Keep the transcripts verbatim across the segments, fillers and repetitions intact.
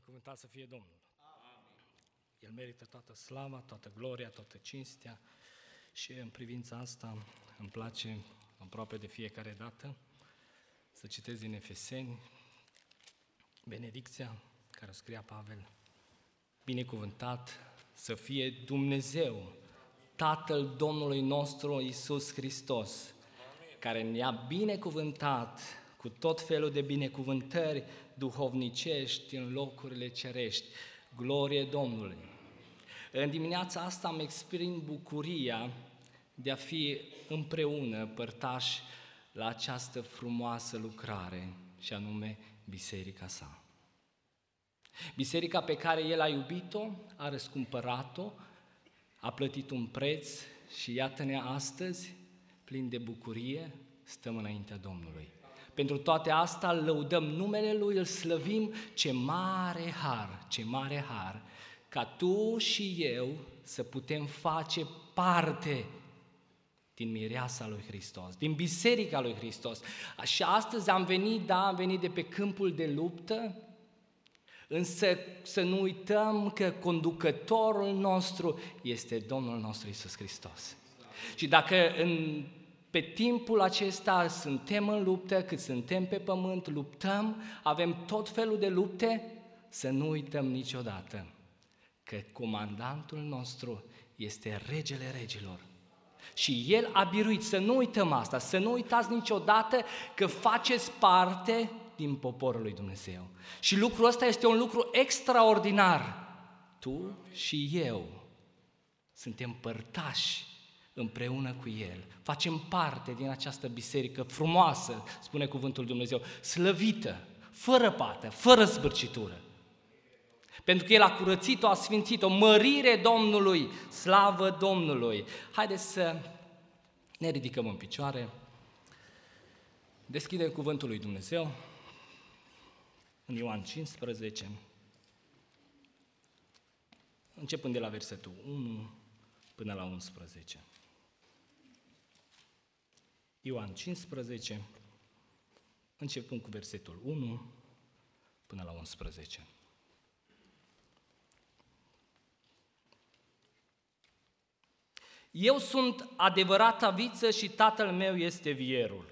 Binecuvântat să fie Domnul. El merită toată slava, toată gloria, toată cinstea și în privința asta îmi place aproape de fiecare dată să citesc din Efeseni benedicția care o scria Pavel. Binecuvântat să fie Dumnezeu, Tatăl Domnului nostru Iisus Hristos, care ne-a binecuvântat cu tot felul de binecuvântări duhovnicești în locurile cerești. Glorie Domnului! În dimineața asta îmi exprim bucuria de a fi împreună părtași la această frumoasă lucrare, și anume Biserica sa. Biserica pe care El a iubit-o, a răscumpărat-o, a plătit un preț și iată-ne astăzi, plini de bucurie, stăm înaintea Domnului. Pentru toate astea îl lăudăm numele Lui, îl slăvim, ce mare har, ce mare har, ca tu și eu să putem face parte din mireasa lui Hristos, din Biserica lui Hristos. Și astăzi am venit, da, am venit de pe câmpul de luptă, însă să nu uităm că conducătorul nostru este Domnul nostru Iisus Hristos. Și dacă în, pe timpul acesta suntem în luptă, cât suntem pe pământ, luptăm, avem tot felul de lupte, să nu uităm niciodată că comandantul nostru este Regele Regilor. Și El a biruit, să nu uităm asta, să nu uitați niciodată că faceți parte din poporul lui Dumnezeu. Și lucrul ăsta este un lucru extraordinar. Tu și eu suntem părtași împreună cu El. Facem parte din această biserică frumoasă, spune cuvântul Dumnezeu, slăvită, fără pată, fără zbârcitură. Pentru că El a curățit-o, a sfințit-o, mărire Domnului, slavă Domnului. Haideți să ne ridicăm în picioare, deschidem cuvântul lui Dumnezeu în Ioan cincisprezece, începând de la versetul unu până la unsprezece. Ioan cincisprezece, începând cu versetul unu până la unsprezece. Eu sunt adevărata viță și Tatăl meu este vierul.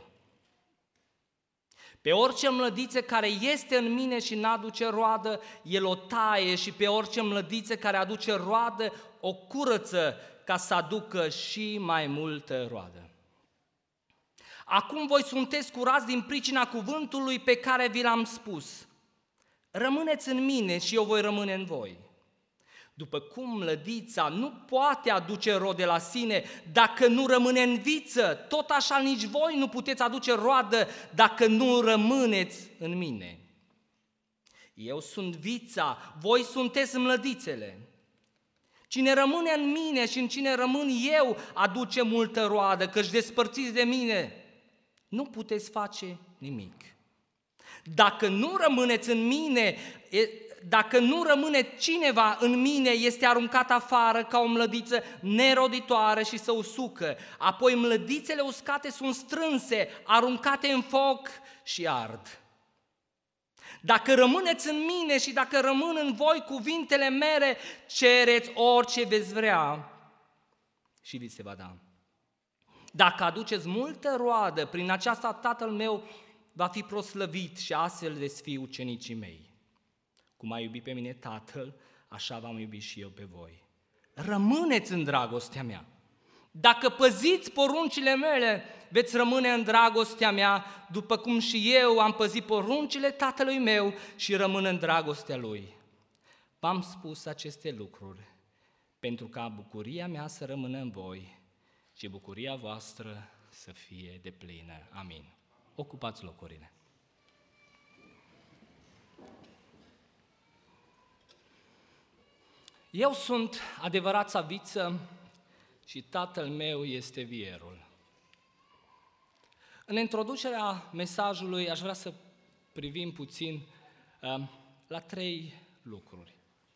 Pe orice mlădiță care este în mine și n-aduce roadă, El o taie și pe orice mlădiță care aduce roadă, o curăță ca să aducă și mai multă roadă. Acum voi sunteți curați din pricina cuvântului pe care vi l-am spus. Rămâneți în mine și eu voi rămâne în voi. După cum mlădița nu poate aduce rod de la sine dacă nu rămâne în viță, tot așa nici voi nu puteți aduce roadă dacă nu rămâneți în mine. Eu sunt vița, voi sunteți mlădițele. Cine rămâne în mine și în cine rămân eu aduce multă roadă, căci despărțiți de mine nu puteți face nimic. Dacă nu rămâneți în mine, Dacă nu rămâne cineva în mine, este aruncat afară ca o mlădiță neroditoare și se usucă. Apoi mlădițele uscate sunt strânse, aruncate în foc și ard. Dacă rămâneți în mine și dacă rămân în voi cuvintele mele, cereți orice veți vrea și vi se va da. Dacă aduceți multă roadă, prin aceasta Tatăl meu va fi proslăvit și astfel veți fi ucenicii mei. Cum a iubit pe mine Tatăl, așa v-am iubit și eu pe voi. Rămâneți în dragostea mea. Dacă păziți poruncile mele, veți rămâne în dragostea mea, după cum și eu am păzit poruncile Tatălui meu și rămân în dragostea Lui. V-am spus aceste lucruri pentru ca bucuria mea să rămână în voi și bucuria voastră să fie deplină. Amin. Ocupați locurile. Eu sunt adevărata viță și Tatăl meu este vierul. În introducerea mesajului aș vrea să privim puțin uh, la trei lucruri.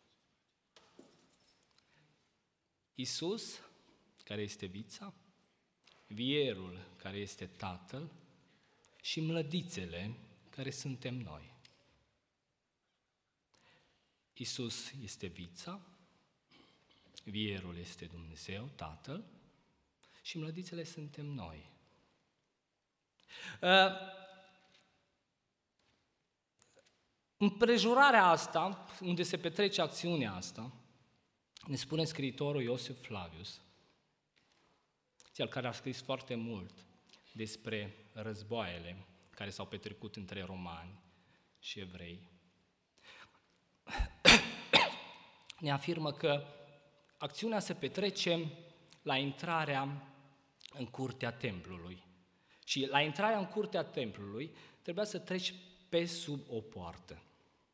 Iisus, care este vița, vierul, care este Tatăl, și mlădițele, care suntem noi. Iisus este vița, vierul este Dumnezeu, Tatăl, și mlădițele suntem noi. Uh, împrejurarea asta, unde se petrece acțiunea asta, ne spune scriitorul Iosif Flavius, cel care a scris foarte mult despre războaiele care s-au petrecut între romani și evrei. Ne afirmă că acțiunea se petrece la intrarea în curtea templului. Și la intrarea în curtea templului trebuia să treci pe sub o poartă.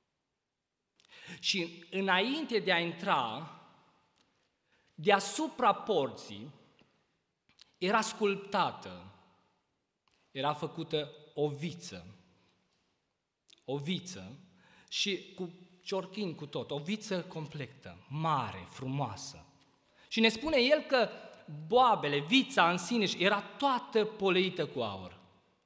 Și înainte de a intra, deasupra porții era sculptată, era făcută o viță, o viță și cu ciorchini cu tot, o viță completă, mare, frumoasă. Și ne spune el că boabele, vița în sine era toată poleită cu aur.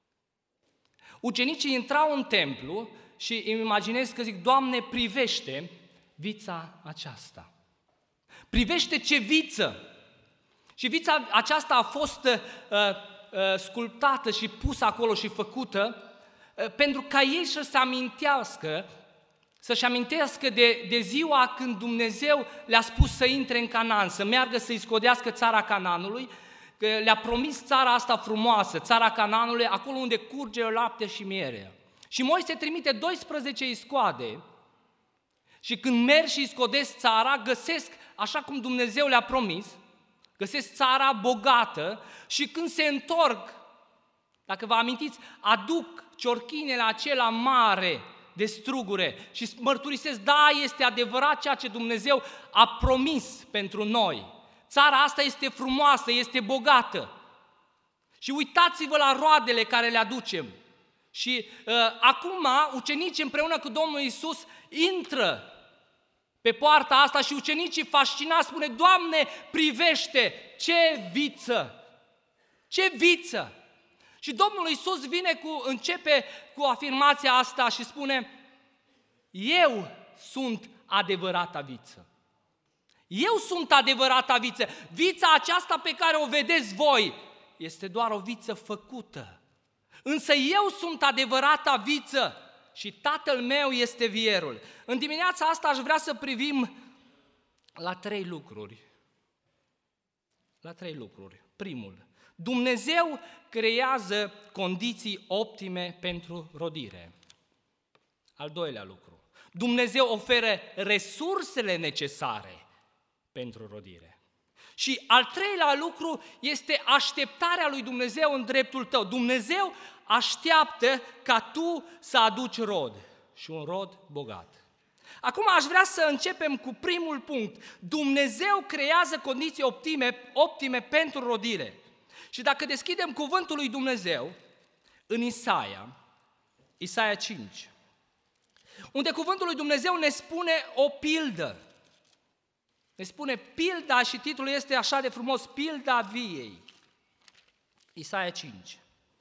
Ucenicii intrau în templu și îmi imaginez că zic, Doamne, privește vița aceasta. Privește ce viță! Și vița aceasta a fost uh, uh, sculptată și pusă acolo și făcută uh, pentru ca ei să-și amintească, să-și amintească de, de ziua când Dumnezeu le-a spus să intre în Canaan, să meargă să-i scodească țara Canaanului, că le-a promis țara asta frumoasă, țara Canaanului, acolo unde curge lapte și miere. Și Moise trimite doisprezece iscoade și când merg și scodesc țara, găsesc, așa cum Dumnezeu le-a promis, găsesc țara bogată și când se întorc, dacă vă amintiți, aduc ciorchinele acela mare de strugure și mărturisesc, da, este adevărat ceea ce Dumnezeu a promis pentru noi. Țara asta este frumoasă, este bogată. Și uitați-vă la roadele care le aducem. Și uh, acum ucenicii împreună cu Domnul Iisus intră pe poarta asta și ucenicii fascinați spune, Doamne, privește, ce viță! Ce viță! Și Domnul Iisus vine cu, începe cu afirmația asta și spune, eu sunt adevărata viță. Eu sunt adevărata viță. Vița aceasta pe care o vedeți voi este doar o viță făcută. Însă eu sunt adevărata viță și Tatăl meu este vierul. În dimineața asta aș vrea să privim la trei lucruri. La trei lucruri. Primul, Dumnezeu creează condiții optime pentru rodire. Al doilea lucru, Dumnezeu oferă resursele necesare pentru rodire. Și al treilea lucru este așteptarea lui Dumnezeu în dreptul tău. Dumnezeu așteaptă ca tu să aduci rod și un rod bogat. Acum aș vrea să începem cu primul punct. Dumnezeu creează condiții optime, optime pentru rodire. Și dacă deschidem cuvântul lui Dumnezeu în Isaia, Isaia cinci, unde cuvântul lui Dumnezeu ne spune o pildă. Ne spune pilda și titlul este așa de frumos, Pilda viei. Isaia cinci.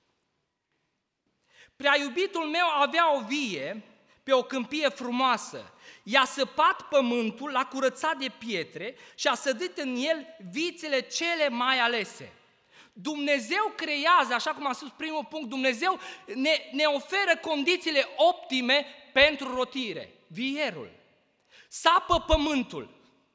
Prea iubitul meu avea o vie pe o câmpie frumoasă. I-a săpat pământul, l-a curățat de pietre și a sădit în el vițele cele mai alese. Dumnezeu creează, așa cum am spus primul punct, Dumnezeu ne, ne oferă condițiile optime pentru rotire. Vierul. Sapă pământul.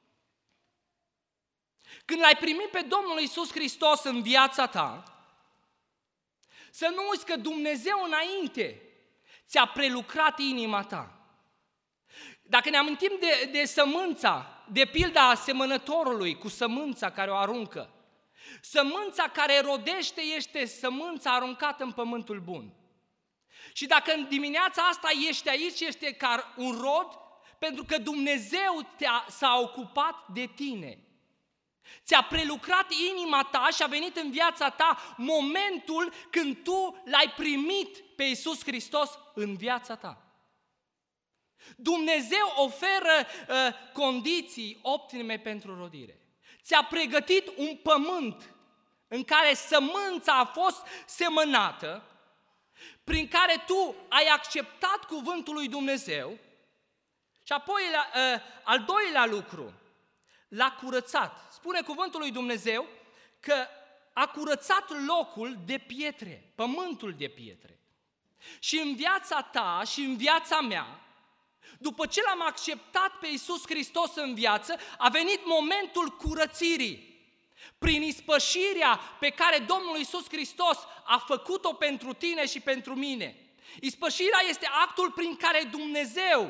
Când l-ai primit pe Domnul Iisus Hristos în viața ta, să nu uiți că Dumnezeu înainte ți-a prelucrat inima ta. Dacă ne amintim de, de sămânța, de pilda semănătorului cu sămânța care o aruncă, sămânța care rodește este sămânța aruncată în pământul bun. Și dacă în dimineața asta ești aici, este ca un rod, pentru că Dumnezeu s-a ocupat de tine. Ți-a prelucrat inima ta și a venit în viața ta momentul când tu l-ai primit pe Iisus Hristos în viața ta. Dumnezeu oferă uh, condiții optime pentru rodire. Ți-a pregătit un pământ în care sămânța a fost semănată, prin care tu ai acceptat cuvântul lui Dumnezeu Și apoi, la, uh, al doilea lucru, l-a curățat. Spune cuvântul lui Dumnezeu că a curățat locul de pietre, pământul de pietre. Și în viața ta și în viața mea, după ce l-am acceptat pe Iisus Hristos în viață, a venit momentul curățirii. Prin ispășirea pe care Domnul Iisus Hristos a făcut-o pentru tine și pentru mine. Ispășirea este actul prin care Dumnezeu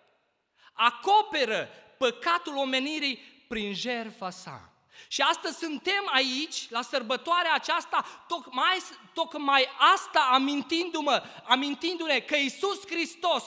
acoperă păcatul omenirii prin jertfa sa. Și astăzi suntem aici, la sărbătoarea aceasta, tocmai, tocmai asta amintindu-mă, amintindu-ne că Iisus Hristos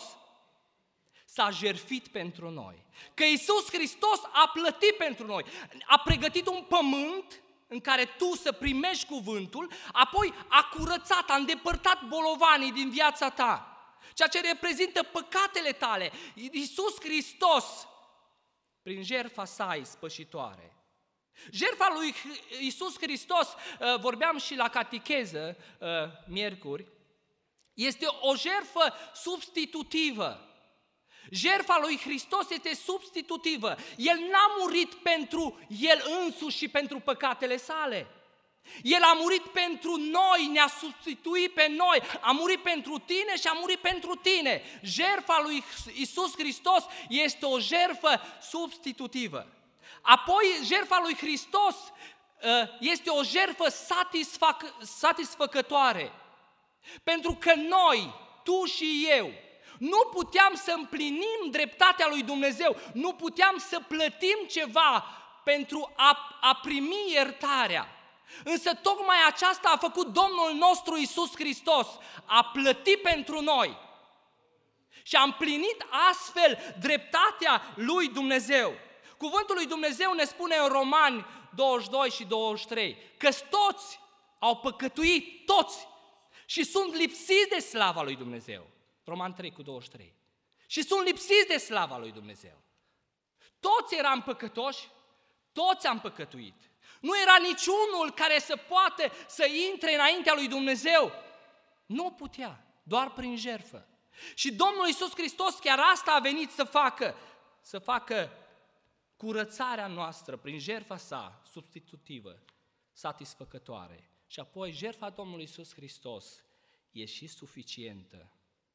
s-a jertfit pentru noi. Că Iisus Hristos a plătit pentru noi. A pregătit un pământ în care tu să primești cuvântul, apoi a curățat, a îndepărtat bolovanii din viața ta. Ceea ce reprezintă păcatele tale. Iisus Hristos, prin jertfa sa ispășitoare. Jertfa lui Iisus Hristos, vorbeam și la catecheză miercuri, este o jertfă substitutivă. Jertfa lui Hristos este substitutivă. El n-a murit pentru El însuși și pentru păcatele sale. El a murit pentru noi, ne-a substituit pe noi, a murit pentru tine și a murit pentru tine. Jertfa lui Iisus Hristos este o jertfă substitutivă. Apoi, jertfa lui Hristos este o jertfă satisfac- satisfăcătoare. Pentru că noi, tu și eu, nu puteam să împlinim dreptatea lui Dumnezeu, nu puteam să plătim ceva pentru a, a primi iertarea. Însă tocmai aceasta a făcut Domnul nostru Iisus Hristos, a plătit pentru noi și a împlinit astfel dreptatea lui Dumnezeu. Cuvântul lui Dumnezeu ne spune în Romani douăzeci și doi și douăzeci și trei că toți au păcătuit, toți, și sunt lipsiți de slava lui Dumnezeu. Roman trei cu douăzeci și trei. Și sunt lipsiți de slava lui Dumnezeu. Toți eram păcătoși, toți am păcătuit. Nu era niciunul care să poate să intre înaintea lui Dumnezeu. Nu putea, doar prin jertfă. Și Domnul Iisus Hristos chiar asta a venit să facă, să facă curățarea noastră prin jertfa sa substitutivă, satisfăcătoare. Și apoi jertfa Domnului Iisus Hristos e și suficientă.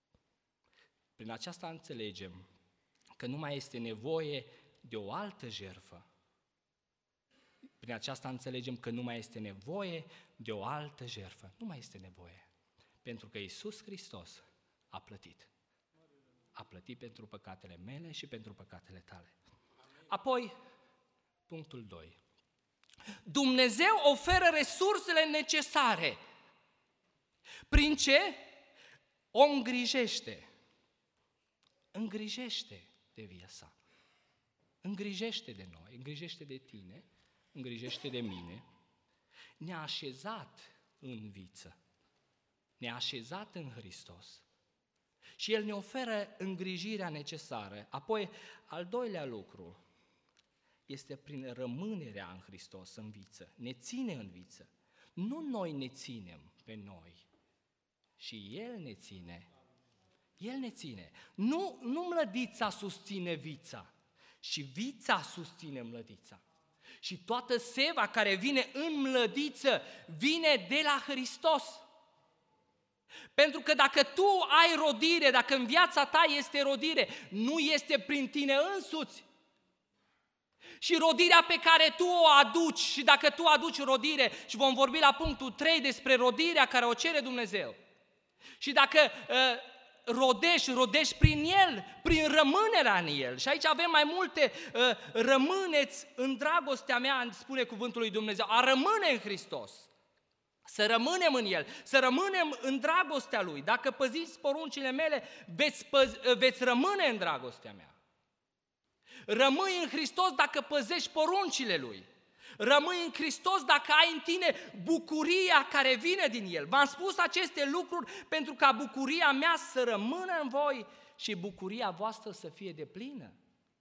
Prin aceasta înțelegem că nu mai este nevoie de o altă jertfă. Prin aceasta înțelegem că nu mai este nevoie de o altă jertfă. Nu mai este nevoie. Pentru că Iisus Hristos a plătit. A plătit pentru păcatele mele și pentru păcatele tale. Apoi, punctul doi. Dumnezeu oferă resursele necesare. Prin ce? O îngrijește. Îngrijește de via sa. Îngrijește de noi, îngrijește de tine, îngrijește de mine. Ne-a așezat în viță. Ne-a așezat în Hristos. Și El ne oferă îngrijirea necesară. Apoi, al doilea lucru este prin rămânerea în Hristos, în viță. Ne ține în viță. Nu noi ne ținem pe noi, și El ne ține. El ne ține. Nu, nu mlădița susține vița, și vița susține mlădița. Și toată seva care vine în mlădiță vine de la Hristos. Pentru că dacă tu ai rodire, dacă în viața ta este rodire, nu este prin tine însuți. Și rodirea pe care tu o aduci, și dacă tu aduci rodire, și vom vorbi la punctul trei despre rodirea care o cere Dumnezeu. Și dacă uh, rodești, rodești prin El, prin rămânerea în El. Și aici avem mai multe, uh, rămâneți în dragostea mea, spune cuvântul lui Dumnezeu, a rămâne în Hristos. Să rămânem în El, să rămânem în dragostea Lui. Dacă păziți poruncile mele, veți, păzi, veți rămâne în dragostea mea. Rămâi în Hristos dacă păzești poruncile Lui. Rămâi în Hristos dacă ai în tine bucuria care vine din El. V-am spus aceste lucruri pentru ca bucuria mea să rămână în voi și bucuria voastră să fie deplină.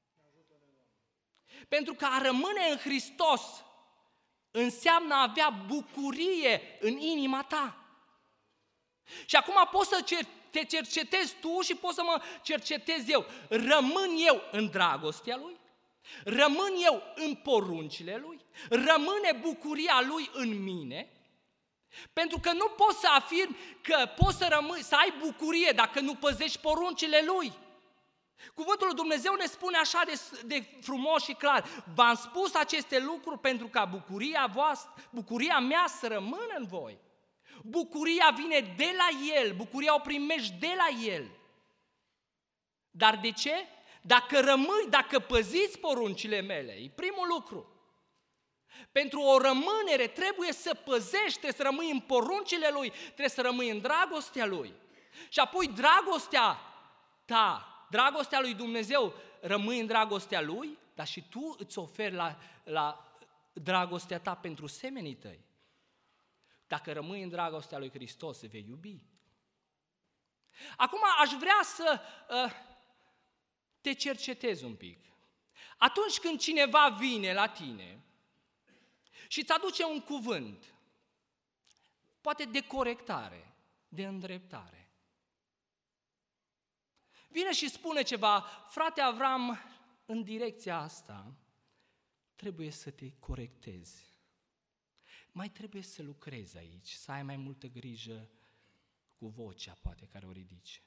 Pentru că a rămâne în Hristos înseamnă a avea bucurie în inima ta. Și acum poți să cer te cercetezi tu și poți să mă cercetez eu. Rămân eu în dragostea Lui? Rămân eu în poruncile Lui? Rămâne bucuria Lui în mine? Pentru că nu poți să afirmi că poți să rămâi, să ai bucurie dacă nu păzești poruncile Lui. Cuvântul lui Dumnezeu ne spune așa de, de frumos și clar: v-am spus aceste lucruri pentru ca bucuria voastră, bucuria mea să rămână în voi. Bucuria vine de la El, bucuria o primești de la El. Dar de ce? Dacă rămâi, dacă păziți poruncile mele, e primul lucru. Pentru o rămânere trebuie să păzești, trebuie să rămâi în poruncile Lui, trebuie să rămâi în dragostea Lui. Și apoi dragostea ta, dragostea lui Dumnezeu, rămâi în dragostea Lui, dar și tu îți oferi la, la dragostea ta pentru semenii tăi. Dacă rămâi în dragostea lui Hristos, se vei iubi. Acum aș vrea să uh, te cercetezi un pic. Atunci când cineva vine la tine și îți aduce un cuvânt, poate de corectare, de îndreptare, vine și spune ceva: frate Avram, în direcția asta trebuie să te corectezi. Mai trebuie să lucrezi aici, să ai mai multă grijă cu vocea, poate, care o ridici.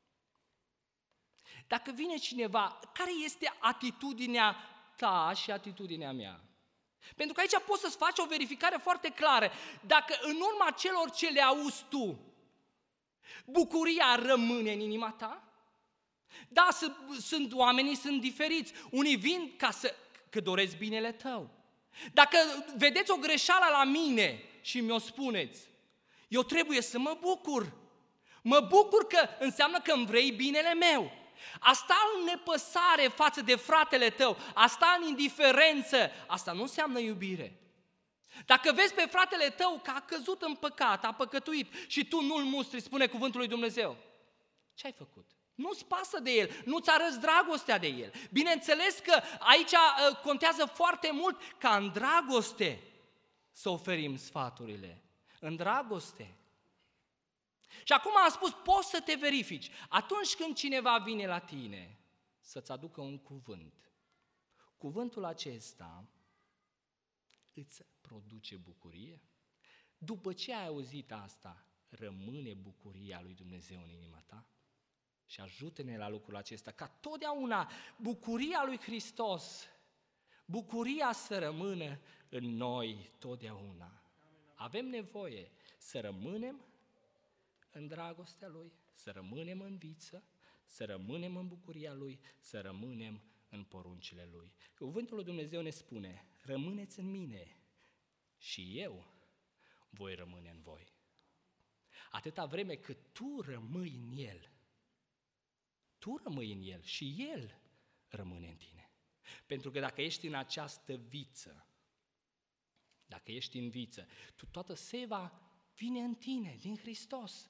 Dacă vine cineva, care este atitudinea ta și atitudinea mea? Pentru că aici poți să-ți faci o verificare foarte clară. Dacă în urma celor ce le auzi tu, bucuria rămâne în inima ta? Da, sunt oamenii, sunt diferiți. Unii vin ca să, că doresc binele tău. Dacă vedeți o greșeală la mine și mi-o spuneți, eu trebuie să mă bucur. Mă bucur că înseamnă că îmi vrei binele meu. A sta în nepăsare față de fratele tău, a sta în indiferență, asta nu înseamnă iubire. Dacă vezi pe fratele tău că a căzut în păcat, a păcătuit și tu nu-l mustri, spune cuvântul lui Dumnezeu, ce ai făcut? Nu-ți pasă de el, nu-ți arăți dragostea de el. Bineînțeles că aici contează foarte mult ca în dragoste să oferim sfaturile. În dragoste. Și acum am spus, poți să te verifici. Atunci când cineva vine la tine să-ți aducă un cuvânt, cuvântul acesta îți produce bucurie? După ce ai auzit asta, rămâne bucuria lui Dumnezeu în inima ta? Și ajută-ne la lucrul acesta, ca totdeauna bucuria lui Hristos, bucuria să rămână în noi totdeauna. Avem nevoie să rămânem în dragostea Lui, să rămânem în viță, să rămânem în bucuria Lui, să rămânem în poruncile Lui. Cuvântul lui Dumnezeu ne spune, rămâneți în mine și eu voi rămâne în voi. Atâta vreme cât tu rămâi în El, tu rămâi în El și El rămâne în tine. Pentru că dacă ești în această viță, dacă ești în viță, tu toată seva vine în tine, din Hristos.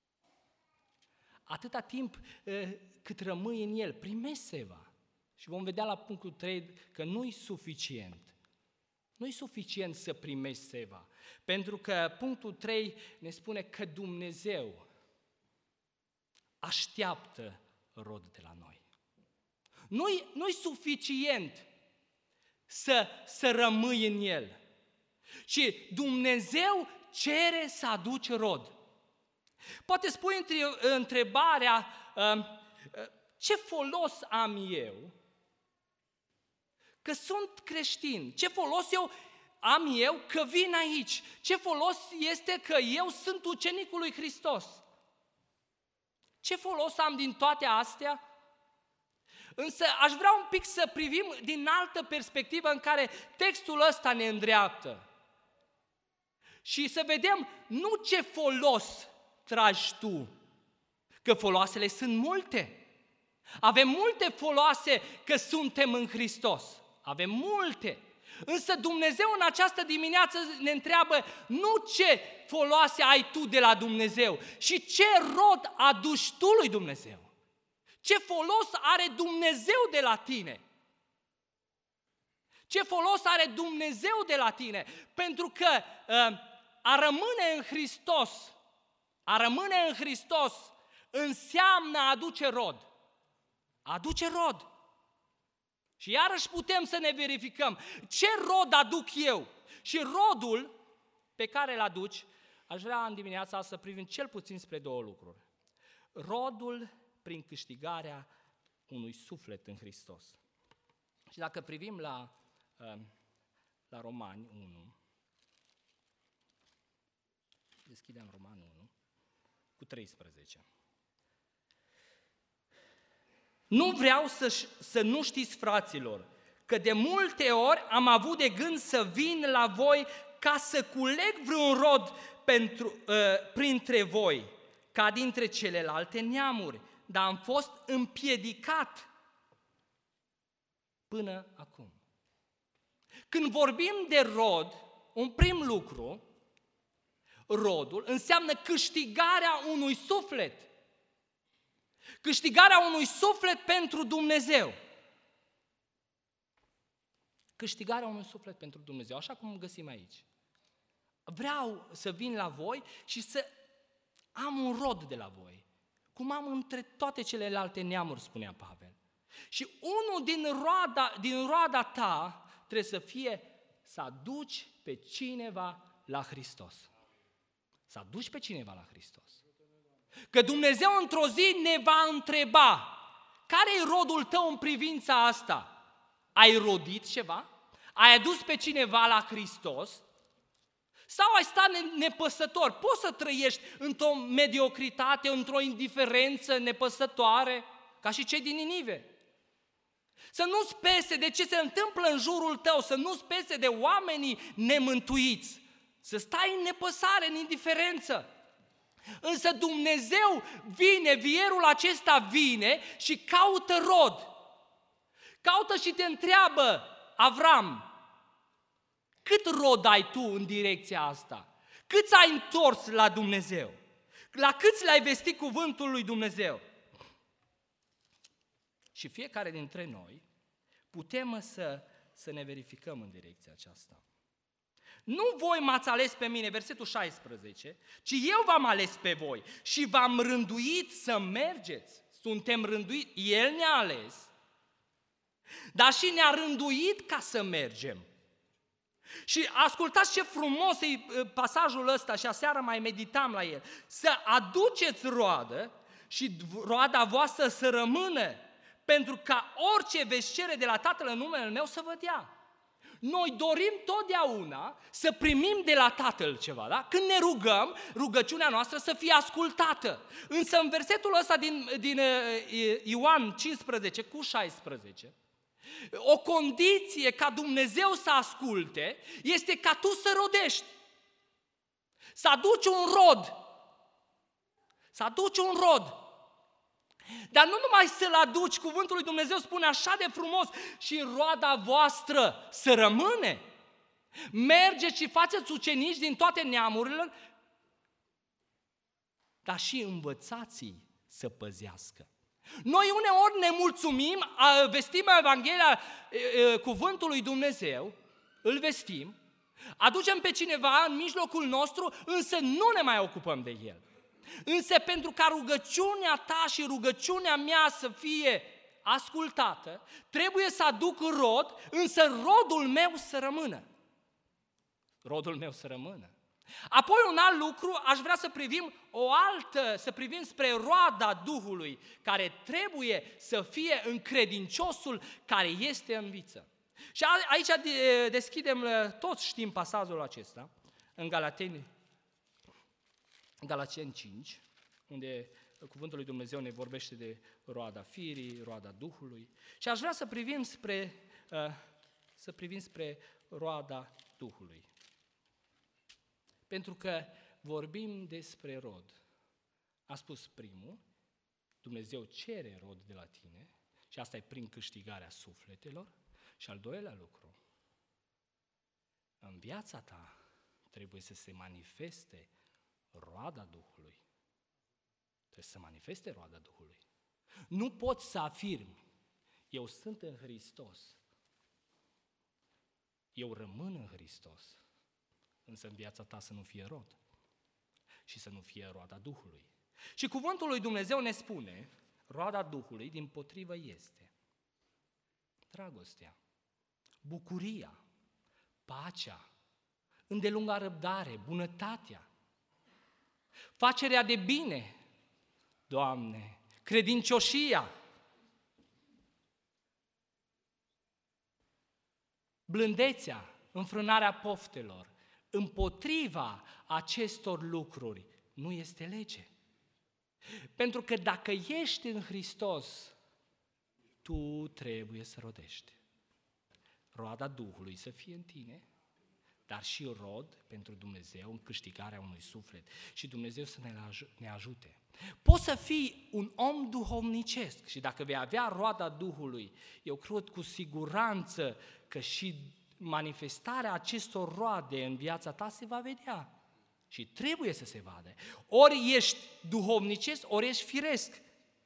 Atâta timp cât rămâi în El, primești seva. Și vom vedea la punctul trei că nu-i suficient. Nu-i suficient să primești seva. Pentru că punctul trei ne spune că Dumnezeu așteaptă rod de la noi. Nu-i, nu-i suficient să, să rămâi în El. Și Dumnezeu cere să aduci rod. Poate spui întrebarea, ce folos am eu că sunt creștin? Ce folos eu am eu că vin aici? Ce folos este că eu sunt ucenicul lui Hristos? Ce folos am din toate astea? Însă aș vrea un pic să privim din altă perspectivă în care textul ăsta ne îndreaptă. Și să vedem nu ce folos tragi tu, că foloasele sunt multe. Avem multe foloase că suntem în Hristos. Avem multe. Însă Dumnezeu în această dimineață ne întreabă nu ce foloase ai tu de la Dumnezeu, și ce rod aduci tu lui Dumnezeu. Ce folos are Dumnezeu de la tine? Ce folos are Dumnezeu de la tine? Pentru că uh, a rămâne în Hristos, a rămâne în Hristos înseamnă a aduce rod. A aduce rod. Și iarăși putem să ne verificăm ce rod aduc eu. Și rodul pe care îl aduci, aș vrea în dimineața asta să privim cel puțin spre două lucruri. Rodul prin câștigarea unui suflet în Hristos. Și dacă privim la, la Romani unu, deschidem Romani unu, cu treisprezece. Nu vreau să, să nu știți, fraților, că de multe ori am avut de gând să vin la voi ca să culeg vreun rod pentru, uh, printre voi, ca dintre celelalte neamuri, dar am fost împiedicat până acum. Când vorbim de rod, un prim lucru, rodul înseamnă câștigarea unui suflet. Câștigarea unui suflet pentru Dumnezeu. Câștigarea unui suflet pentru Dumnezeu, așa cum găsim aici. Vreau să vin la voi și să am un rod de la voi, cum am între toate celelalte neamuri, spunea Pavel. Și unul din roada, din roada ta trebuie să fie să aduci pe cineva la Hristos. Să aduci pe cineva la Hristos. Că Dumnezeu într-o zi ne va întreba, care e rodul tău în privința asta? Ai rodit ceva? Ai adus pe cineva la Hristos? Sau ai stat nepăsător? Poți să trăiești într-o mediocritate, într-o indiferență nepăsătoare, ca și cei din Ninive. Să nu-ți pese de ce se întâmplă în jurul tău, să nu-ți pese de oamenii nemântuiți, să stai în nepăsare, în indiferență. Însă Dumnezeu vine, vierul acesta vine și caută rod. Caută și te întreabă, Avram, cât rod ai tu în direcția asta? Cât ai întors la Dumnezeu? La câți le-ai vestit cuvântul lui Dumnezeu? Și fiecare dintre noi putem să, să ne verificăm în direcția aceasta. Nu voi m-ați ales pe mine, versetul șaisprezece, ci eu v-am ales pe voi și v-am rânduit să mergeți. Suntem rânduiți, El ne-a ales, dar și ne-a rânduit ca să mergem. Și ascultați ce frumos e pasajul ăsta și aseară mai meditam la el. Să aduceți roadă și roada voastră să rămână, pentru ca orice veți cere de la Tatăl în numele meu să vă dea. Noi dorim totdeauna să primim de la Tatăl ceva, da? Când ne rugăm, rugăciunea noastră să fie ascultată. Însă în versetul ăsta din, din Ioan cincisprezece cu șaisprezece, o condiție ca Dumnezeu să asculte este ca tu să rodești. Să aduci un rod. Să aduci un rod. Dar nu numai să-l aduci, cuvântul lui Dumnezeu spune așa de frumos, și roada voastră să rămâne. Mergeți și faceți ucenici din toate neamurile, dar și învățați-i să păzească. Noi uneori ne mulțumim, vestim Evanghelia, cuvântul lui Dumnezeu, îl vestim, aducem pe cineva în mijlocul nostru, însă nu ne mai ocupăm de el. Însă pentru ca rugăciunea ta și rugăciunea mea să fie ascultată, trebuie să aduc rod, însă rodul meu să rămână. Rodul meu să rămână. Apoi un alt lucru, aș vrea să privim o altă, să privim spre roada Duhului, care trebuie să fie în credinciosul care este în viță. Și aici deschidem, toți știm pasajul acesta, în Galateni, Galateni cinci, unde cuvântul lui Dumnezeu ne vorbește de roada firii, roada Duhului. Și aș vrea să privim spre, să privim spre roada Duhului. Pentru că vorbim despre rod. A spus primul, Dumnezeu cere rod de la tine și asta e prin câștigarea sufletelor. Și al doilea lucru, în viața ta trebuie să se manifeste roada Duhului. Trebuie să se manifeste roada Duhului. Nu poți să afirmi, eu sunt în Hristos, eu rămân în Hristos, însă în viața ta să nu fie rod și să nu fie roada Duhului. Și cuvântul lui Dumnezeu ne spune, roada Duhului dimpotrivă este dragostea, bucuria, pacea, îndelunga răbdare, bunătatea, facerea de bine, Doamne, credincioșia, blândețea, înfrânarea poftelor. Împotriva acestor lucruri nu este lege. Pentru că dacă ești în Hristos, tu trebuie să rodești. Roada Duhului să fie în tine, dar și rod pentru Dumnezeu în câștigarea unui suflet. Și Dumnezeu să ne, ne ajute. Poți să fii un om duhovnicesc și dacă vei avea roada Duhului, eu cred cu siguranță că și manifestarea acestor roade în viața ta se va vedea. Și trebuie să se vadă. Ori ești duhovnicesc, ori ești firesc.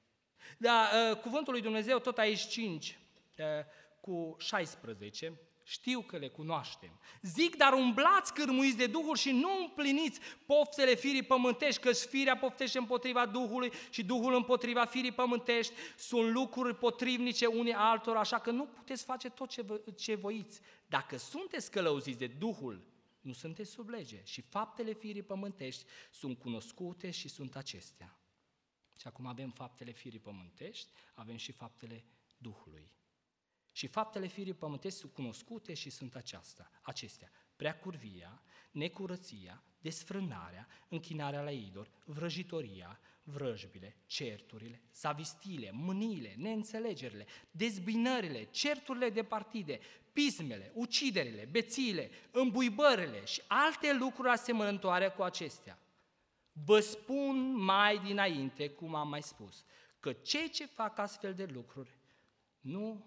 Dar cuvântul lui Dumnezeu, tot aici cinci, cu șaisprezece, știu că le cunoaștem. Zic, dar umblați cârmuiți de Duhul și nu împliniți poftele firii pământești, că firea poftește împotriva Duhului și Duhul împotriva firii pământești. Sunt lucruri potrivnice unii altora, așa că nu puteți face tot ce, vă, ce voiți. Dacă sunteți călăuziți de Duhul, nu sunteți sub lege. Și faptele firii pământești sunt cunoscute și sunt acestea. Și acum avem faptele firii pământești, avem și faptele Duhului. Și faptele firii pământești sunt cunoscute și sunt aceasta, acestea: preacurvia, necurăția, desfrânarea, închinarea la idoli, vrăjitoria, vrăjbile, certurile, zavistile, mâniile, neînțelegerile, dezbinările, certurile de partide, pismele, uciderile, bețiile, îmbuibările și alte lucruri asemănătoare cu acestea. Vă spun mai dinainte, cum am mai spus, că cei ce fac astfel de lucruri nu,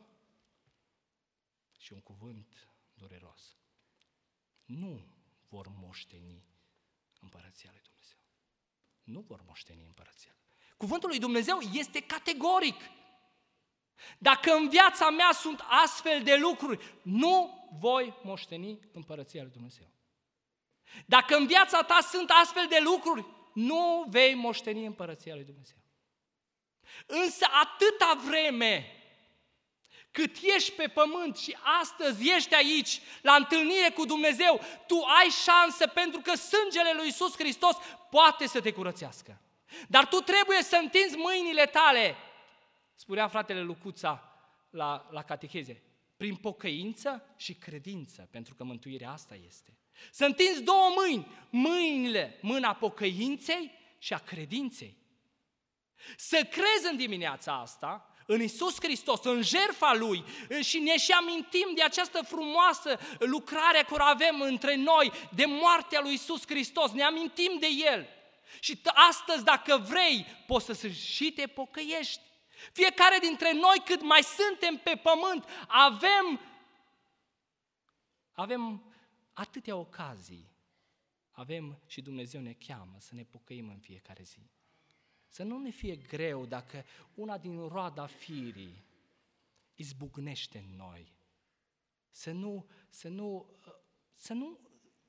și un cuvânt dureros, nu vor moșteni împărăția lui Dumnezeu. Nu vor moșteni împărăția. Cuvântul lui Dumnezeu este categoric. Dacă în viața mea sunt astfel de lucruri, nu voi moșteni împărăția lui Dumnezeu. Dacă în viața ta sunt astfel de lucruri, nu vei moșteni împărăția lui Dumnezeu. Însă atâta vreme cât ești pe pământ și astăzi ești aici la întâlnire cu Dumnezeu, tu ai șansă pentru că sângele lui Iisus Hristos poate să te curățească. Dar tu trebuie să întinzi mâinile tale, spunea fratele Lucuța la, la cateheze, prin pocăință și credință, pentru că mântuirea asta este. Să întinzi două mâini, mâinile, mâna pocăinței și a credinței. Să crezi în dimineața asta în Iisus Hristos, în jertfa Lui și ne și amintim de această frumoasă lucrare care avem între noi, de moartea lui Iisus Hristos, ne amintim de El. Și astăzi, dacă vrei, poți să și te pocăiești. Fiecare dintre noi, cât mai suntem pe pământ, avem, avem atâtea ocazii. Avem și Dumnezeu ne cheamă să ne pocăim în fiecare zi. Să nu ne fie greu dacă una din roada firii izbucnește în noi. Să nu, să nu, să nu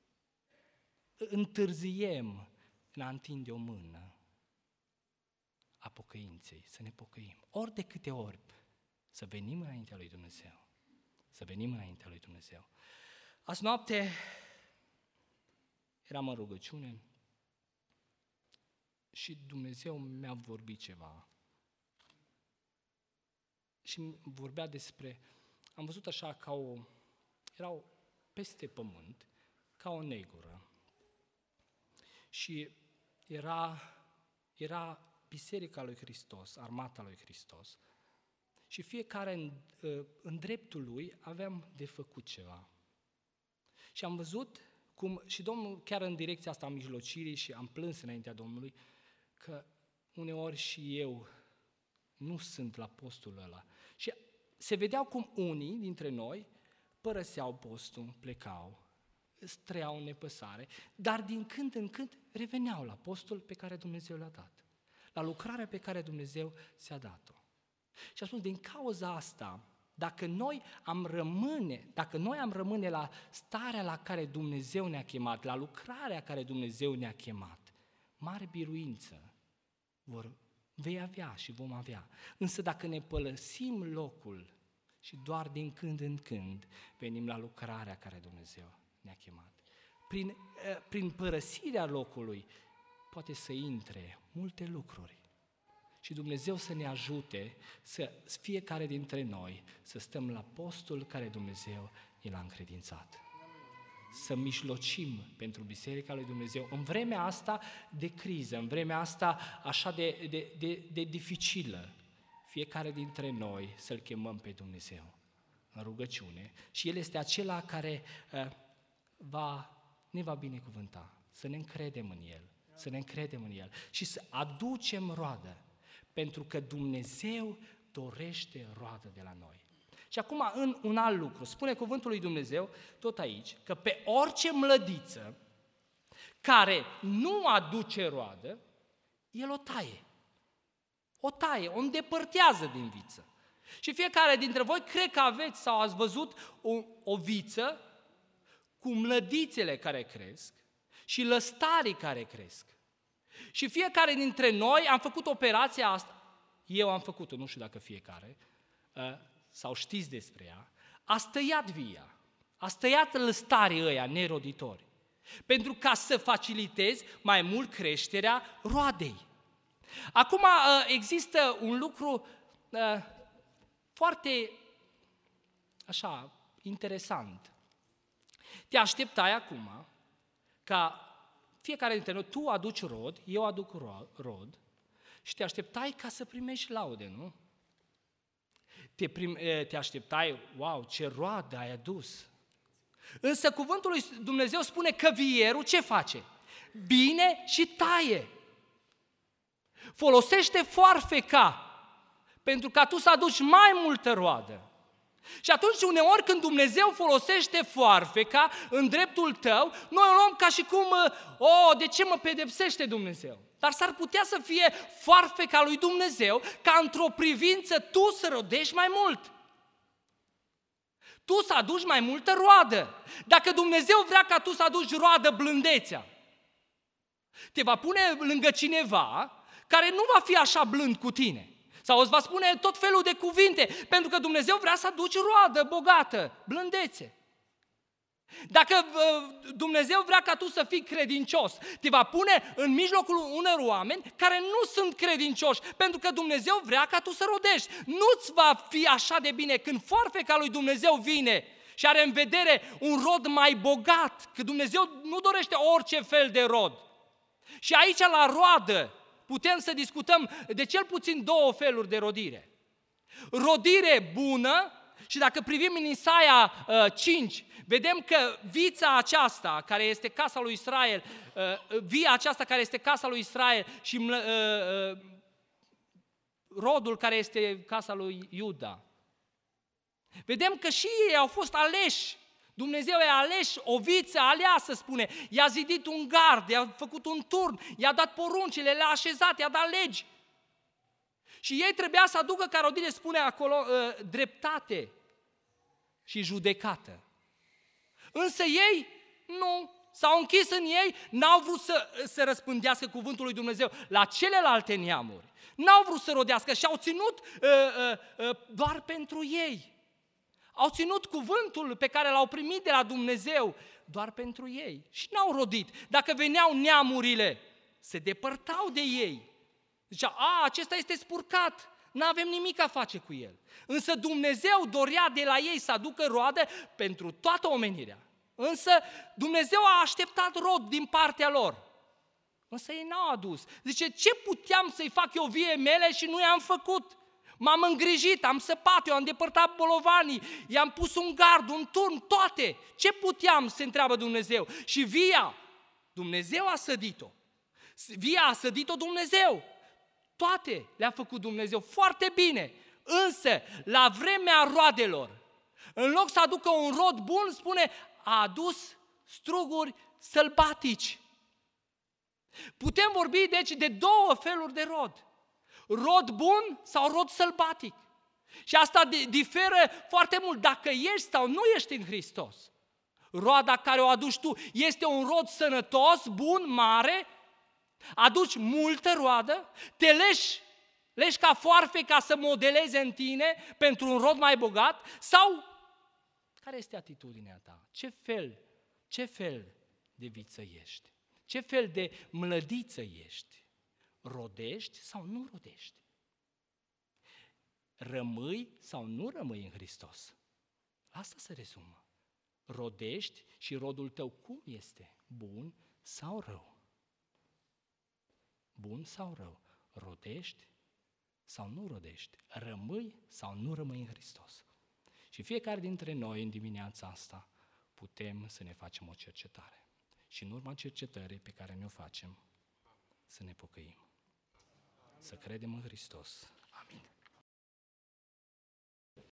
întârziem în a întinde o mână a pocăinței, să ne pocăim. Ori de câte ori să venim înaintea lui Dumnezeu. Să venim înaintea lui Dumnezeu. Azi noapte eram în rugăciune și Dumnezeu mi-a vorbit ceva. Și vorbea despre, am văzut așa ca o, erau peste pământ, ca o negură. Și era, era Biserica lui Hristos, armata lui Hristos. Și fiecare în, în dreptul lui aveam de făcut ceva. Și am văzut cum, și Domnul chiar în direcția asta a mijlocirii, și am plâns înaintea Domnului, că uneori și eu nu sunt la postul ăla. Și se vedeau cum unii dintre noi părăseau postul, plecau, îți trăiau în nepăsare, dar din când în când reveneau la postul pe care Dumnezeu le-a dat, la lucrarea pe care Dumnezeu ți-a dat-o. Și a spus, din cauza asta, dacă noi am rămâne, dacă noi am rămâne la starea la care Dumnezeu ne-a chemat, la lucrarea care Dumnezeu ne-a chemat, mare biruință vor, vei avea și vom avea. Însă dacă ne părăsim locul și doar din când în când venim la lucrarea care Dumnezeu ne-a chemat, prin, prin părăsirea locului poate să intre multe lucruri. Și Dumnezeu să ne ajute să fiecare dintre noi să stăm la postul care Dumnezeu ne l-a încredințat. Să mijlocim pentru Biserica lui Dumnezeu în vremea asta de criză, în vremea asta așa de, de, de, de dificilă. Fiecare dintre noi să-L chemăm pe Dumnezeu în rugăciune și El este acela care uh, va, ne va binecuvânta, să ne încredem în El, să ne încredem în El și să aducem roadă, pentru că Dumnezeu dorește roadă de la noi. Și acum în un alt lucru, spune cuvântul lui Dumnezeu tot aici, că pe orice mlădiță care nu aduce roadă, El o taie. O taie, o îndepărtează din viță. Și fiecare dintre voi cred că aveți sau ați văzut o, o viță cu mlădițele care cresc și lăstarii care cresc. Și fiecare dintre noi am făcut operația asta, eu am făcut-o, nu știu dacă fiecare, sau știți despre ea, a stăiat via, a stăiat lăstarii ăia neroditori, pentru ca să facilitezi mai mult creșterea roadei. Acum există un lucru foarte, așa, interesant. Te așteptai acum ca fiecare dintre noi, tu aduci rod, eu aduc rod și te așteptai ca să primești laude, nu? Te, prim, te așteptai, wow, ce roadă ai adus. Însă cuvântul lui Dumnezeu spune că vierul ce face? Bine și taie. Folosește foarfeca pentru ca tu să aduci mai multă roadă. Și atunci uneori când Dumnezeu folosește foarfeca în dreptul tău, noi o luăm ca și cum, oh, de ce mă pedepsește Dumnezeu? Dar s-ar putea să fie foarfeca lui Dumnezeu ca într-o privință tu să rodești mai mult. Tu să aduci mai multă roadă. Dacă Dumnezeu vrea ca tu să aduci roadă, blândețea, te va pune lângă cineva care nu va fi așa blând cu tine. Sau îți va spune tot felul de cuvinte, pentru că Dumnezeu vrea să aduci roadă bogată, blândețe. Dacă Dumnezeu vrea ca tu să fii credincios, te va pune în mijlocul unor oameni care nu sunt credincioși, pentru că Dumnezeu vrea ca tu să rodești. Nu-ți va fi așa de bine când foarfeca lui Dumnezeu vine și are în vedere un rod mai bogat, că Dumnezeu nu dorește orice fel de rod. Și aici la roadă putem să discutăm de cel puțin două feluri de rodire. Rodire bună, și dacă privim în Isaia uh, cinci, vedem că vița aceasta, care este casa lui Israel, uh, via aceasta care este casa lui Israel și uh, uh, rodul care este casa lui Iuda, vedem că și ei au fost aleși. Dumnezeu i-a ales o viță aleasă, spune, i-a zidit un gard, i-a făcut un turn, i-a dat poruncile, le-a așezat, i-a dat legi. Și ei trebuia să aducă, ca rodire spune acolo, dreptate și judecată. Însă ei nu, s-au închis în ei, n-au vrut să, să răspândească cuvântul lui Dumnezeu la celelalte neamuri. N-au vrut să rodească și au ținut uh, uh, uh, doar pentru ei. Au ținut cuvântul pe care l-au primit de la Dumnezeu doar pentru ei și n-au rodit. Dacă veneau neamurile, se depărtau de ei. Zicea, a, acesta este spurcat, n-avem nimic a face cu el. Însă Dumnezeu dorea de la ei să aducă roadă pentru toată omenirea. Însă Dumnezeu a așteptat rod din partea lor. Însă ei n-au adus. Zice, ce puteam să-i fac eu vie mele și nu i-am făcut? M-am îngrijit, am săpat, eu am depărtat bolovanii, i-am pus un gard, un turn, toate. Ce puteam, se întreabă Dumnezeu. Și via, Dumnezeu a sădit-o. Via a sădit-o Dumnezeu. Toate le-a făcut Dumnezeu foarte bine. Însă, la vremea roadelor, în loc să aducă un rod bun, spune, a adus struguri sălbatici. Putem vorbi, deci, de două feluri de rod. Rod bun sau rod sălbatic. Și asta diferă foarte mult dacă ești sau nu ești în Hristos. Roada care o aduci tu este un rod sănătos, bun, mare, Aduci multă roadă, te leși, leși ca foarfe ca să modeleze în tine pentru un rod mai bogat? Sau care este atitudinea ta? Ce fel, ce fel de viță ești? Ce fel de mlădiță ești? Rodești sau nu rodești? Rămâi sau nu rămâi în Hristos? Asta se rezumă. Rodești și rodul tău cum este? Bun sau rău? Bun sau rău? Rodești sau nu rodești? Rămâi sau nu rămâi în Hristos? Și fiecare dintre noi în dimineața asta putem să ne facem o cercetare. Și în urma cercetării pe care ne-o facem, să ne pocăim. Să credem în Hristos. Amin.